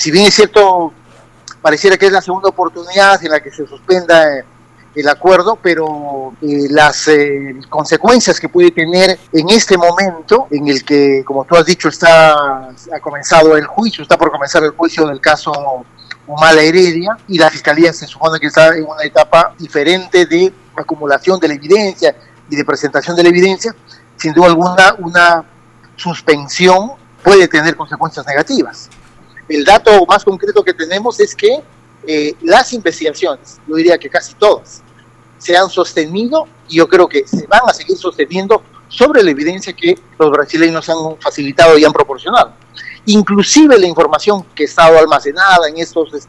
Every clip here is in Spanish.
si bien es cierto, pareciera que es la segunda oportunidad en la que se suspenda el acuerdo, pero las consecuencias que puede tener en este momento, en el que, como tú has dicho, ha comenzado el juicio, está por comenzar el juicio del caso Humala Heredia, y la Fiscalía se supone que está en una etapa diferente de acumulación de la evidencia y de presentación de la evidencia, sin duda alguna una suspensión puede tener consecuencias negativas. El dato más concreto que tenemos es que las investigaciones, yo diría que casi todas, se han sostenido y yo creo que se van a seguir sosteniendo sobre la evidencia que los brasileños han facilitado y han proporcionado. Inclusive la información que ha estado almacenada en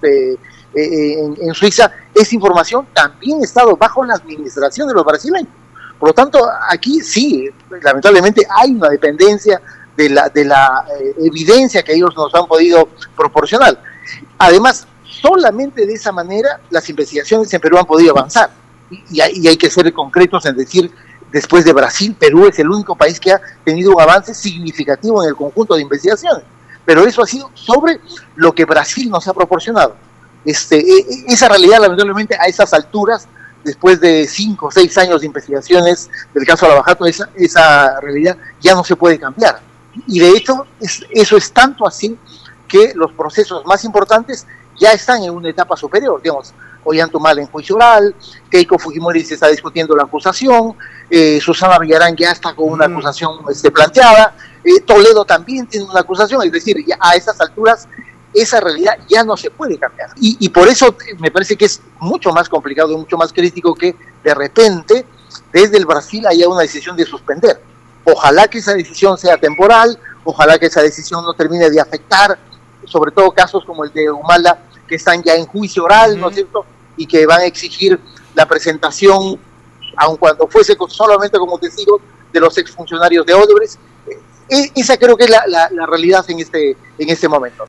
en Suiza, esa información también ha estado bajo la administración de los brasileños. Por lo tanto, aquí sí, lamentablemente hay una dependencia de la evidencia que ellos nos han podido proporcionar. Además, solamente de esa manera las investigaciones en Perú han podido avanzar. Y hay que ser concretos en decir, después de Brasil, Perú es el único país que ha tenido un avance significativo en el conjunto de investigaciones. Pero eso ha sido sobre lo que Brasil nos ha proporcionado. Esa realidad, lamentablemente, a esas alturas, después de 5 o 6 años de investigaciones del caso Lavajato, esa realidad ya no se puede cambiar. Y de hecho, eso es tanto así que los procesos más importantes ya están en una etapa superior. Digamos, Ollanta en juicio oral, Keiko Fujimori se está discutiendo la acusación, Susana Villarán ya está con una acusación planteada, Toledo también tiene una acusación, es decir, ya a esas alturas esa realidad ya no se puede cambiar. Y por eso me parece que es mucho más complicado y mucho más crítico que de repente desde el Brasil haya una decisión de suspender. Ojalá que esa decisión sea temporal, ojalá que esa decisión no termine de afectar, sobre todo casos como el de Humala, que están ya en juicio oral, ¿no es cierto?, y que van a exigir la presentación, aun cuando fuese solamente como testigos, de los exfuncionarios de Odebrecht. Esa creo que es la realidad en este momento.